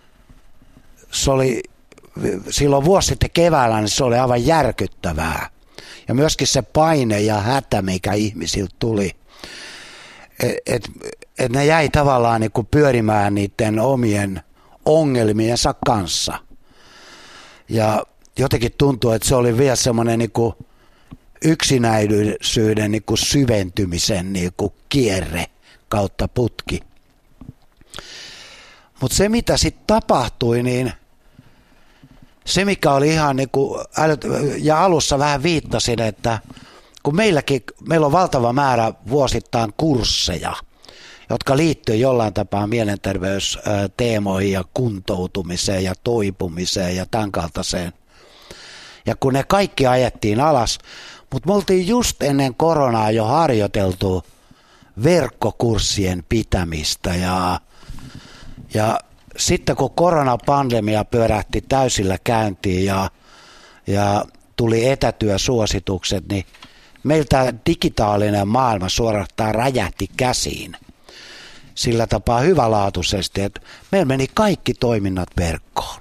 se oli silloin vuosi sitten keväällä, niin se oli aivan järkyttävää. Ja myöskin se paine ja hätä, mikä ihmisiltä tuli, että et, et ne jäi tavallaan niin kuin pyörimään niiden omien ongelmiensa kanssa. Ja jotenkin tuntuu, että se oli vielä semmoinen niin kuin yksinäisyyden niin kuin syventymisen niin kuin kierre kautta putki. Mutta se, mitä sitten tapahtui, niin se, mikä oli ihan niin kuin, ja alussa vähän viittasin, että kun meilläkin, meillä on valtava määrä vuosittain kursseja, jotka liittyy jollain tapaa mielenterveysteemoihin ja kuntoutumiseen ja toipumiseen ja tämän kaltaiseen. Ja kun ne kaikki ajettiin alas, mutta me oltiin just ennen koronaa jo harjoiteltu verkkokurssien pitämistä ja, ja sitten kun koronapandemia pyörähti täysillä käyntiin ja, ja tuli etätyösuositukset, niin meiltä digitaalinen maailma suorastaan räjähti käsiin sillä tapaa hyvälaatuisesti, että meillä meni kaikki toiminnat verkkoon.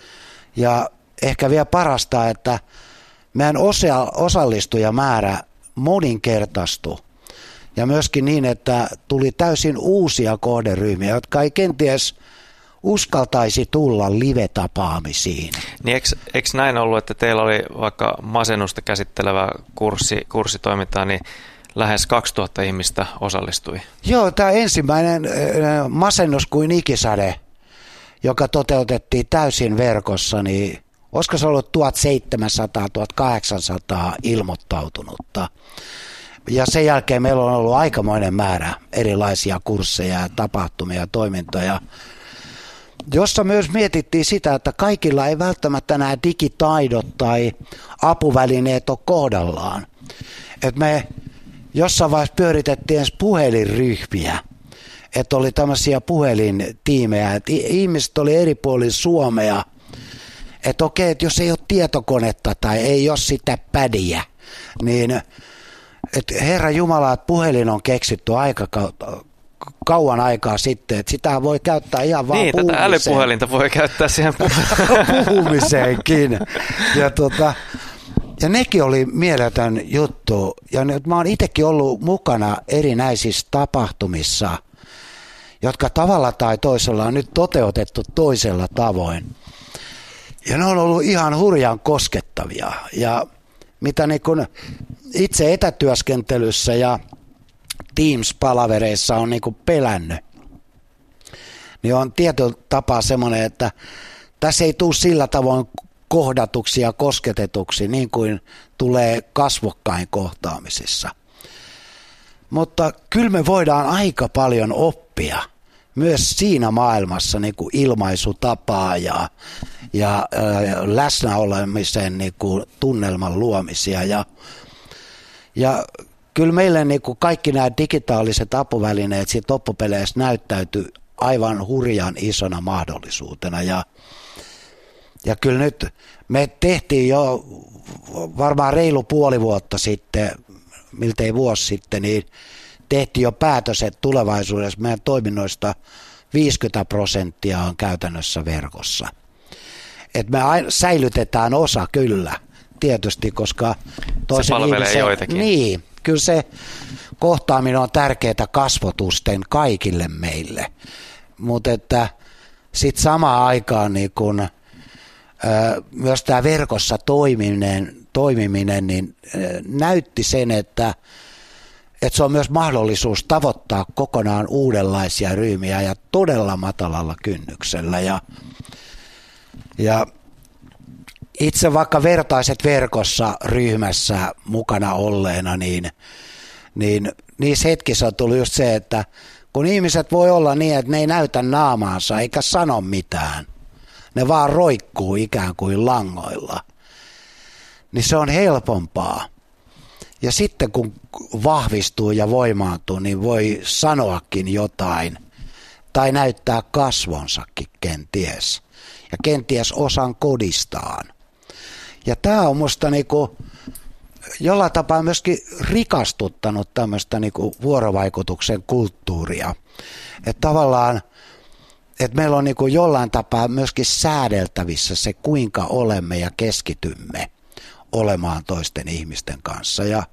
Ja ehkä vielä parasta, että meidän osa, osallistujamäärä moninkertaistui. Ja myöskin niin, että tuli täysin uusia kohderyhmiä, jotka ei kenties uskaltaisi tulla live-tapaamisiin. Niin eikö, eikö näin ollut, että teillä oli vaikka masennusta käsittelevä kurssi, kurssitoiminta, niin lähes kaksituhatta ihmistä osallistui? Joo, tämä ensimmäinen masennus kuin ikisade, joka toteutettiin täysin verkossa, niin olisiko se ollut tuhatseitsemänsataa tuhatkahdeksansataa ilmoittautunutta. Ja sen jälkeen meillä on ollut aikamoinen määrä erilaisia kursseja, tapahtumia ja toimintoja, jossa myös mietittiin sitä, että kaikilla ei välttämättä nämä digitaidot tai apuvälineet ole kohdallaan. Et me jossain vaiheessa pyöritettiin edes puhelinryhmiä, että oli tämmöisiä puhelintiimejä, että ihmiset oli eri puolilla Suomea, että okei, että jos ei ole tietokonetta tai ei ole sitä pädiä, niin että Herra Jumala, että puhelin on keksitty aika kauan aikaa sitten, että sitä voi käyttää ihan vaan niin, puhumiseen. Niin, tätä älypuhelinta voi käyttää siihen puhumiseenkin. Ja, tota, ja nekin oli mieletön juttu. Ja nyt mä oon itsekin ollut mukana erinäisissä tapahtumissa, jotka tavalla tai toisella on nyt toteutettu toisella tavoin. Ja ne on ollut ihan hurjan koskettavia. Ja mitä niin kun itse etätyöskentelyssä ja Teams-palavereissa on niin kuin pelännyt, niin on tietyllä tapaa semmoinen, että tässä ei tule sillä tavoin kohdatuksi ja kosketetuksi niin kuin tulee kasvokkain kohtaamisissa. Mutta kyllä me voidaan aika paljon oppia myös siinä maailmassa niin kuin ilmaisutapaa ja, ja äh, läsnäolemisen niin kuin tunnelman luomisia ja, ja kyllä meille niin kuin kaikki nämä digitaaliset apuvälineet siitä loppupeleissä näyttäytyy aivan hurjan isona mahdollisuutena. Ja, ja kyllä nyt me tehtiin jo varmaan reilu puoli vuotta sitten, miltei vuosi sitten, niin tehtiin jo päätös, että tulevaisuudessa meidän toiminnoista viisikymmentä prosenttia on käytännössä verkossa. Et me säilytetään osa kyllä, tietysti, koska toisen se palvelee ihmisen, joitakin. Niin, kyllä se kohtaaminen on tärkeää kasvotusten kaikille meille, mutta että sitten samaan aikaan niin kun, ö, myös tämä verkossa toimiminen, toimiminen niin, ö, näytti sen, että, että se on myös mahdollisuus tavoittaa kokonaan uudenlaisia ryhmiä ja todella matalalla kynnyksellä. Ja, ja itse vaikka vertaiset verkossa ryhmässä mukana olleena, niin, niin niissä hetkissä on tullut just se, että kun ihmiset voi olla niin, että ne ei näytä naamaansa eikä sano mitään, ne vaan roikkuu ikään kuin langoilla, niin se on helpompaa. Ja sitten kun vahvistuu ja voimaantuu, niin voi sanoakin jotain tai näyttää kasvonsakin kenties ja kenties osan kodistaan. Ja tämä on musta niinku jollain tapaa myöskin rikastuttanut tämmöistä niinku vuorovaikutuksen kulttuuria. Että tavallaan, että meillä on niinku jollain tapaa myöskin säädeltävissä se, kuinka olemme ja keskitymme olemaan toisten ihmisten kanssa. Ja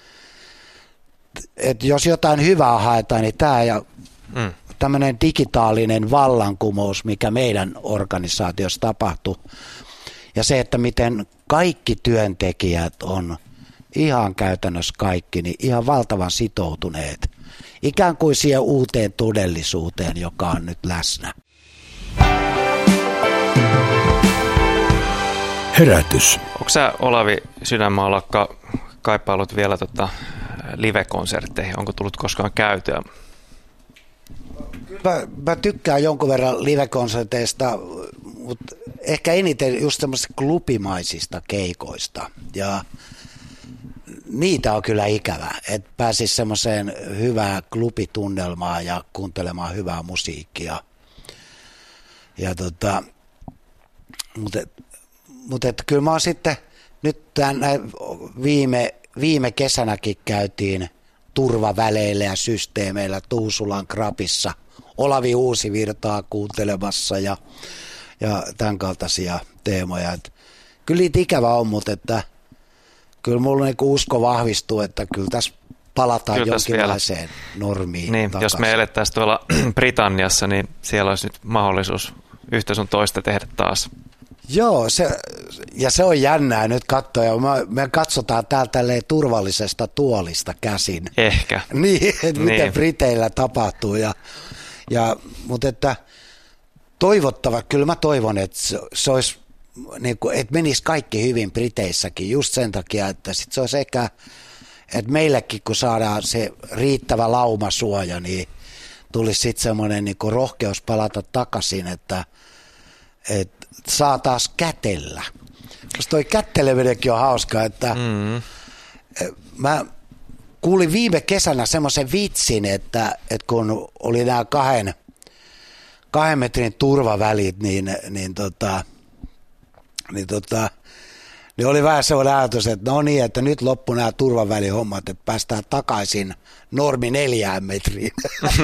et jos jotain hyvää haetaan, niin tämä ja mm. tämmöinen digitaalinen vallankumous, mikä meidän organisaatiossa tapahtui, ja se, että miten kaikki työntekijät on ihan käytännössä kaikki, niin ihan valtavan sitoutuneet ikään kuin siihen uuteen todellisuuteen, joka on nyt läsnä. Herätys. Onko sä, Olavi Sydänmaalakka, kaipailut vielä tota live-konsertteihin? Onko tullut koskaan käytyä? Mä, mä tykkään jonkun verran live-konserteista, mutta ehkä eniten just semmoisista klubimaisista keikoista. Ja niitä on kyllä ikävä, että pääsisi semmoiseen hyvää klubitunnelmaan ja kuuntelemaan hyvää musiikkia. Ja tota, mutta mut kyllä mä oon sitten, nyt tämän viime, viime kesänäkin käytiin turvaväleillä ja systeemeillä Tuusulan Krapissa Olavi Uusivirtaa kuuntelemassa ja, ja tämän kaltaisia teemoja. Et kyllä niitä ikävä on, mutta että kyllä mulla niinku usko vahvistuu, että kyllä tässä palataan kyllä tässä jonkinlaiseen vielä normiin niin, jos me elettäisiin tuolla Britanniassa, niin siellä olisi nyt mahdollisuus yhtä sun toista tehdä taas. Joo, se, ja se on jännää nyt katsoa, ja me, me katsotaan täältä turvallisesta tuolista käsin. Ehkä. Niin, että niin. Miten Briteillä tapahtuu, ja, ja, mutta että toivottava, kyllä mä toivon, että se, se olisi, niin kuin, että menisi kaikki hyvin Briteissäkin, just sen takia, että sit se olisi ehkä, että meillekin kun saadaan se riittävä laumasuoja, niin tulisi sitten semmoinen niin kuin rohkeus palata takaisin, että, että saa taas kätellä. Koska toi kätteleminenkin on hauska, että mm. mä kuulin viime kesänä semmoisen vitsin, että, että kun oli nämä kahden, kahden metrin turvavälit, niin, niin, tota, niin, tota, niin oli vähän semmoinen ajatus, että no niin, että nyt loppu nämä turvavälihommat, että päästään takaisin normi neljään metriin.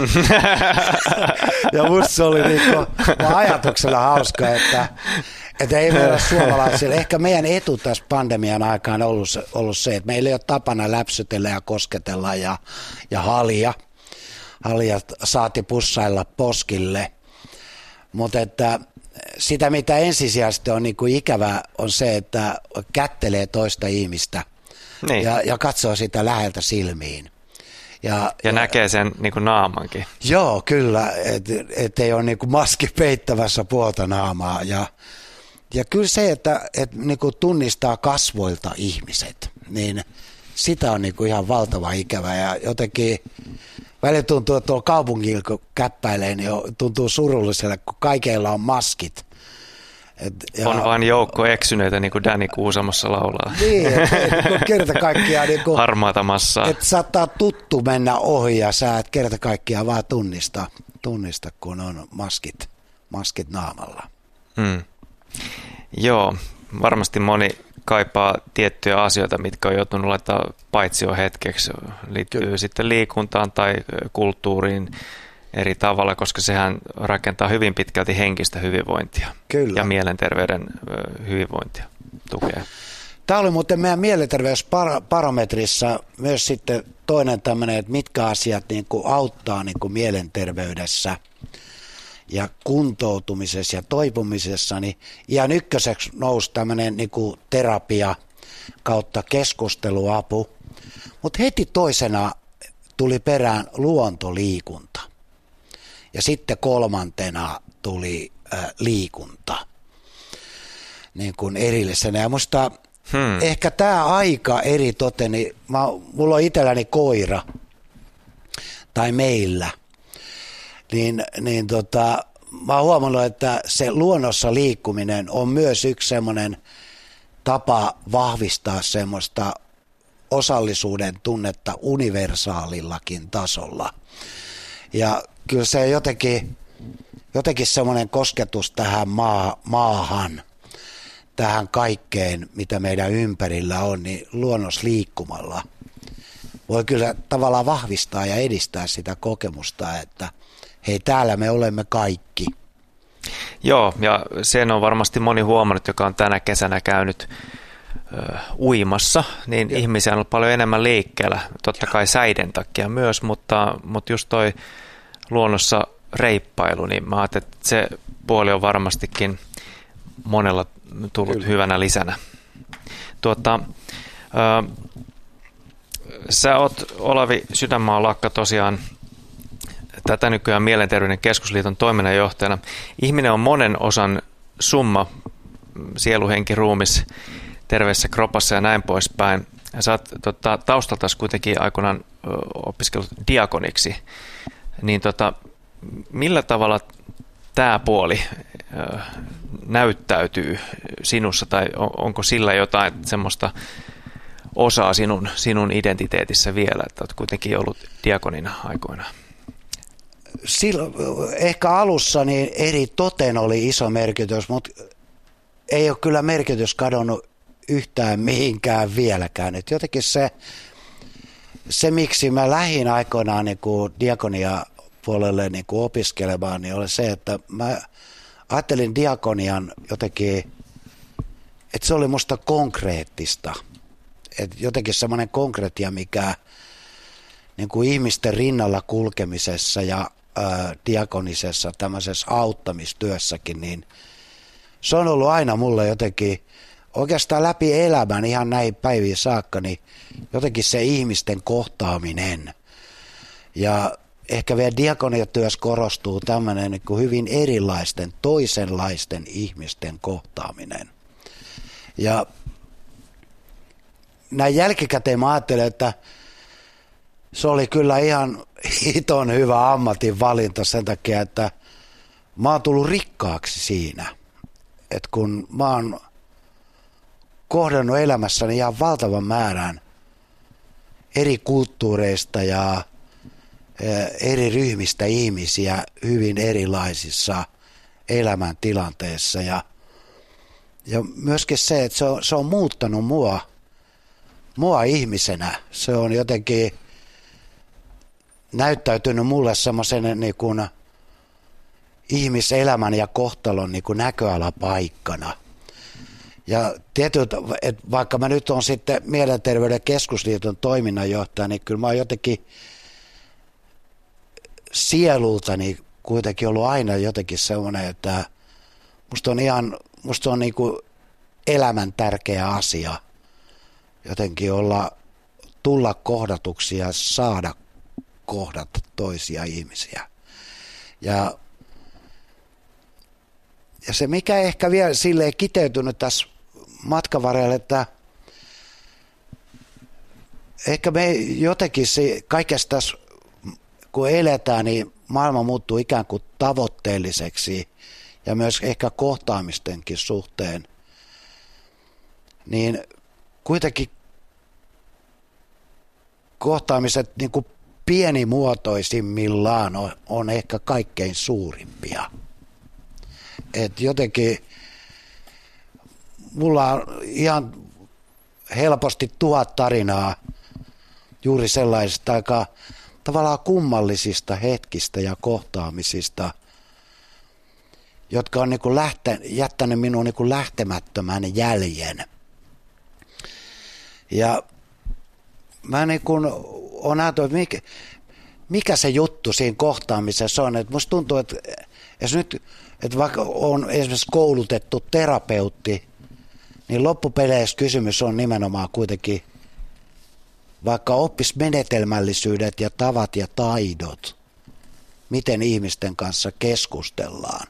Ja musta se oli niinku ajatuksella hauska, että, että ei meillä suomalaisilla, ehkä meidän etu tässä pandemian aikaan on ollut, ollut se, että meillä ei ole tapana läpsytellä ja kosketella ja, ja halia. Halijat saati pussailla poskille, mutta että sitä, mitä ensisijaisesti on niin kuin ikävää, on se, että kättelee toista ihmistä niin. ja, ja katsoo sitä läheltä silmiin. Ja, ja, ja näkee sen niin kuin naamankin. Joo, kyllä, että et ei ole niin kuin maski peittävässä puolta naamaa. Ja, ja kyllä se, että et niin kuin tunnistaa kasvoilta ihmiset, niin sitä on niin kuin ihan valtava ikävä. Ja jotenkin välillä tuntuu, että tuolla kaupungilla kun käppäilee, niin tuntuu surulliselle, kun kaikilla on maskit. Et, ja, on vain joukko eksyneitä, niin kuin Danny Kuusamossa laulaa. Niin, että kerta kaikkiaan niin harmaata massaa. Että saattaa tuttu mennä ohi ja sä et kerta kaikkiaan vaan tunnista, tunnista kun on maskit, maskit naamalla. Hmm. Joo, varmasti moni kaipaa tiettyjä asioita, mitkä on joutunut laittaa paitsio hetkeksi. Liittyy Kyllä. sitten liikuntaan tai kulttuuriin eri tavalla, koska sehän rakentaa hyvin pitkälti henkistä hyvinvointia Kyllä. ja mielenterveyden hyvinvointia tukee. Tämä oli muuten meidän mielenterveysbarometrissa myös sitten toinen tämmöinen, että mitkä asiat niin kuin auttaa niin kuin mielenterveydessä ja kuntoutumisessa ja toipumisessa, niin ihan ykköseksi nousi tämmöinen niin kuin terapia kautta keskusteluapu, mutta heti toisena tuli perään luontoliikunta. Ja sitten kolmantena tuli äh, liikunta niin kuin erillisenä. Ja musta hmm. ehkä tämä aika eri toten, niin mä, mulla on itselläni koira, tai meillä, niin, niin tota, mä oon huomannut, että se luonnossa liikkuminen on myös yksi semmoinen tapa vahvistaa semmoista osallisuuden tunnetta universaalillakin tasolla. Ja kyllä se jotenkin, jotenkin semmoinen kosketus tähän maa, maahan, tähän kaikkeen, mitä meidän ympärillä on, niin luonnossa liikkumalla voi kyllä tavallaan vahvistaa ja edistää sitä kokemusta, että hei, täällä me olemme kaikki. Joo, ja sen on varmasti moni huomannut, joka on tänä kesänä käynyt ö, uimassa, niin ja. ihmisiä on ollut paljon enemmän liikkeellä, totta kai säiden takia myös, mutta, mutta just toi luonnossa reippailu, niin mä ajattelin, että se puoli on varmastikin monella tullut Kyllä. hyvänä lisänä. Tuota, ö, sä oot, Olavi Sydänmaan-Lakka, tosiaan tätä nykyään Mielenterveyden keskusliiton toiminnanjohtajana. Ihminen on monen osan summa, sielu, henki, ruumis, terveessä kropassa ja näin poispäin. Sä oot tota, taustaltasi kuitenkin aikoinaan opiskellut diakoniksi. Niin tota, millä tavalla tämä puoli ö, näyttäytyy sinussa, tai on, onko sillä jotain semmoista osaa sinun, sinun identiteetissä vielä, että olet kuitenkin ollut diakonina aikoinaan? Silloin, ehkä alussa niin eri toten oli iso merkitys, mutta ei ole kyllä merkitys kadonnut yhtään mihinkään vieläkään. Et jotenkin se, se, miksi mä lähdin aikoinaan niin kuin diakonia puolelle niin kuin opiskelemaan, niin oli se, että mä ajattelin diakonian jotenkin, että se oli musta konkreettista. et jotenkin semmoinen konkretia, mikä niin kuin ihmisten rinnalla kulkemisessa ja ää, diakonisessa tämmöisessä auttamistyössäkin, niin se on ollut aina mulle jotenkin oikeastaan läpi elämän ihan näihin päiviin saakka, niin jotenkin se ihmisten kohtaaminen. Ja ehkä vielä diakoniatyössä korostuu tämmöinen niin kuin hyvin erilaisten, toisenlaisten ihmisten kohtaaminen. Ja näin jälkikäteen mä ajattelen, että se oli kyllä ihan hiton hyvä ammatin valinta sen takia, että mä oon tullut rikkaaksi siinä. Että kun mä oon kohdannut elämässäni ihan valtavan määrän eri kulttuureista ja eri ryhmistä ihmisiä hyvin erilaisissa elämäntilanteissa. Ja, ja myöskin se, että se on, se on muuttanut mua, mua ihmisenä. Se on jotenkin näyttäytynyt mulle semmoisen niin kuin ihmiselämän ja kohtalon niin kuin näköalapaikkana. Ja tietysti, että vaikka mä nyt on sitten Mielenterveyden keskusliiton toiminnanjohtaja, niin kyllä mä oon jotenkin sielultani kuitenkin ollut aina jotenkin semmoinen, että musta on ihan, musta on niin kuin elämän tärkeä asia jotenkin olla, tulla kohdatuksi ja saada kohdata toisia ihmisiä. Ja, ja se mikä ehkä vielä silleen kiteytynyt tässä matkan varrella, että ehkä me jotenkin se, kaikessa tässä kun eletään, niin maailma muuttuu ikään kuin tavoitteelliseksi ja myös ehkä kohtaamistenkin suhteen, niin kuitenkin kohtaamiset niin kuin pienimuotoisimmillaan on, on ehkä kaikkein suurimpia. Et jotenkin mulla on ihan helposti tuhat tarinaa juuri sellaisista aika tavallaan kummallisista hetkistä ja kohtaamisista, jotka on niin kuin lähte, jättänyt minun niin kuin lähtemättömän jäljen. Ja mä niin kuin olen ajatellut, että mikä, mikä se juttu siinä kohtaamisessa on. Että musta tuntuu, että, nyt, että vaikka on esimerkiksi koulutettu terapeutti, niin loppupeleissä kysymys on nimenomaan kuitenkin, vaikka oppisi menetelmällisyydet ja tavat ja taidot, miten ihmisten kanssa keskustellaan,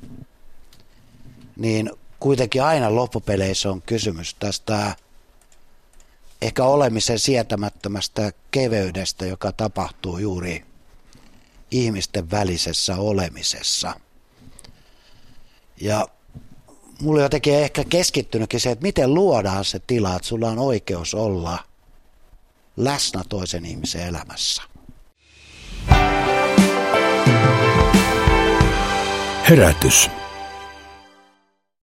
niin kuitenkin aina loppupeleissä on kysymys tästä ehkä olemisen sietämättömästä keveydestä, joka tapahtuu juuri ihmisten välisessä olemisessa. Ja mulla jotenkin ehkä keskittynytkin se, että miten luodaan se tila, että sulla on oikeus olla läsnä toisen ihmisen elämässä. Herätys.